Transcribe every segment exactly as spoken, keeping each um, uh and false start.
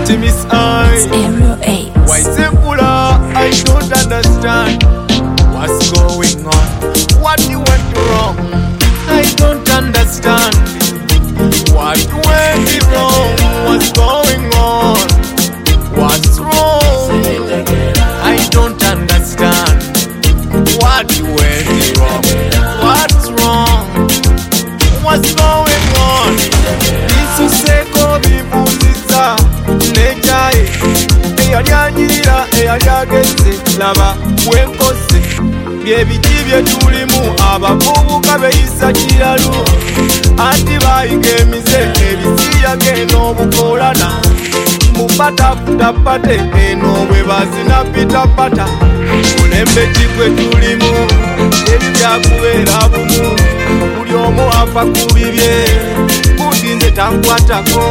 to Miss I. Stereo eight. Why simple? I don't understand what's going on. What you went wrong? I don't understand what went wrong. What's going on? What's wrong? I don't understand what went wrong. What's wrong? What's going on? Isuseko bibuziza nejaye eyalyanjirira eyalyageze laba bwenkoze byebiki byetulimu abavubuka beyisa kiralu anti bayiga emize ebisiyage n'obukolana mupataputapate eno bwe bazina pitapata mulembe kigwe tulimu ebi byakubeera bumu buli omu afa ku bibye budinze tankwatako.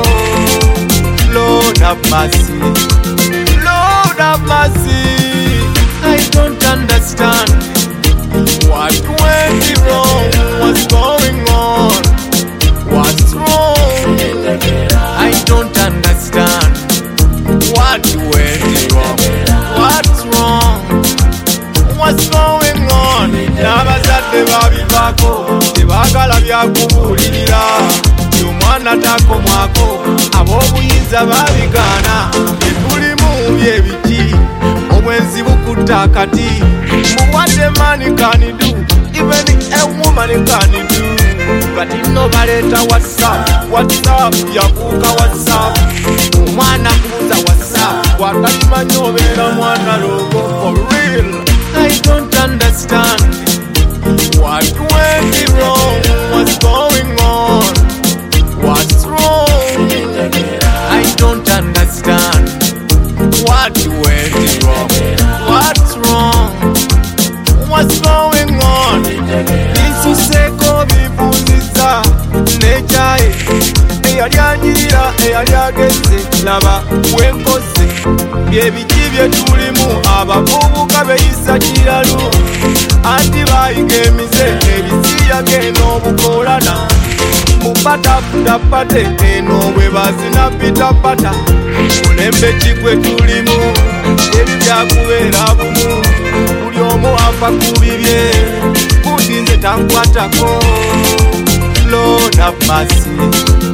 Lord have mercy, Lord have mercy. I don't understand what went wrong. What's going on? What's wrong? I don't understand what went wrong. What's wrong? What's going on? N'abazadde babivako tebagala byakubuulirira omwana takomwako ab'obuyinza babigaana etulimu byebiki obwenzi bukutta akati muwadde mani kanidu even a woman kanidu but no baleeta whatsapp whatsapp yakuuka whatsapp omwana kubuza whatsapp wakalimanyi obeera mwana logo for real. I don't understand what went wrong. What's going on? What's wrong? I don't understand what went wrong. What's wrong? What's going on? Isuseko bibuziza nejaye eyalyanjirira eyalyageze laba bwenkoze byebiki byetulimu abavubuka beyisa kiralu anti bayiga emize ebisiyage n'obukolana mupataputapate eno bwe bazina pitapata mulembe kigwe tulimu ebi byakubeera bumu buli omu afa ku bibye budinze tankwatako. Lord have mercy,